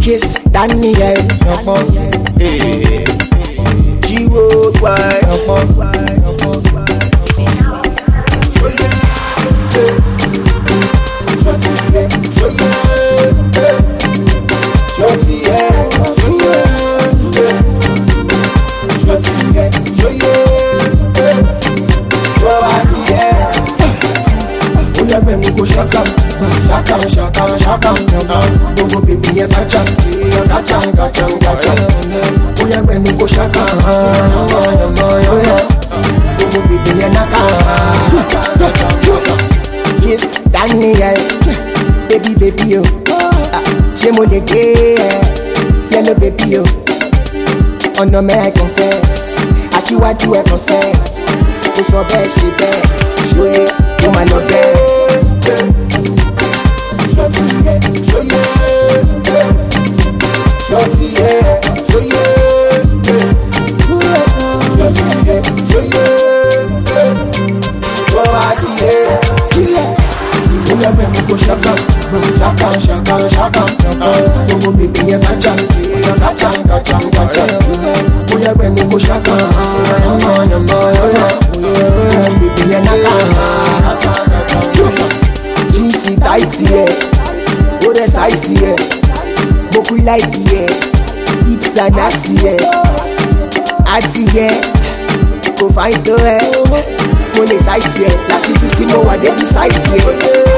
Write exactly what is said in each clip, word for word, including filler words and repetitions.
Kiss Daniel. G-Road wide. Shaka, shaka, shaka, shaka. Go baby, yeah, catch up, catch up, catch up, catch up. Oh yeah, when me go shaka, go baby, yeah, naka. Kiss Daniel, baby, baby, yo. J'ai mon dégué, yellow baby, yo. On ne me confesse, à tu vois tu es conseil. Au sommet, c'est bête, jouer, on m'a noté. Shaka, shaka, shaka, shaka. Go baby, yeah, catch up, catch up, catch up, catch up. Oh yeah, when you go shaka, baby, yeah, naka. Juicy tight here, oh that's icy here. Beaucoup like here, hips are nasty here. Ati here, go find the hair. Money side here, l'activity no one they decide here.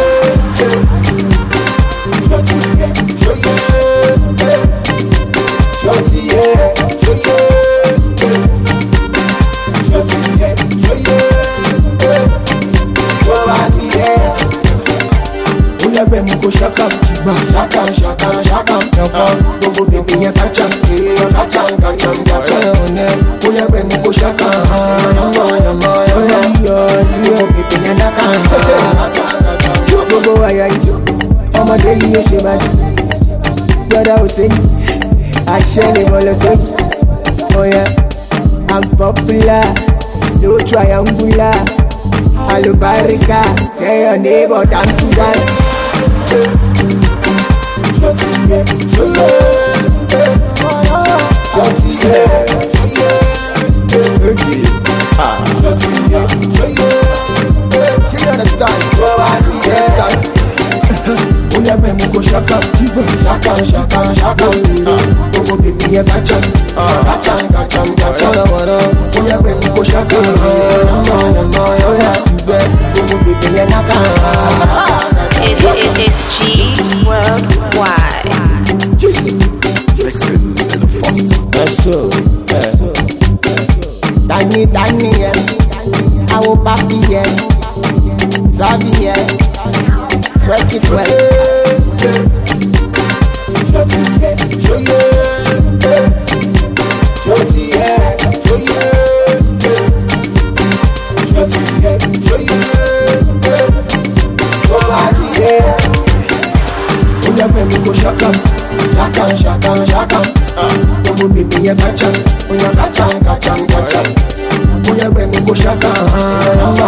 Shaka, shaka, shaka, shaka. Go baby, yeah, catch up, catch up, catch up, catch up. Oh yeah, when you go shaka, go baby, yeah, naka. Go go, I I'm a day, you should buy. Brother Hussein, I share the volatility. Oh yeah, I'm popular, no triangular. Hello, Barika, say your neighbor, down to dance. Shaka, shaka, shaka, shaka. Go baby, yeah, catch up, catch up, catch up, catch up. Oh yeah, when you go shaka, go baby, yeah, naka. It is G Worldwide. Juicy, juicy, the first. That's so. Danny, Danny, yeah. I will papi, yeah. Sabi, yeah. Sweat it well. Shorty, yeah, show you. Shorty, yeah, show you. Shorty, yeah, show you. Shorty, yeah. Oh yeah, when we go shaka, shaka, shaka, shaka. Oh baby, yeah, catch up, oh yeah, catch up, catch up, catch up. Oh yeah, when we go shaka.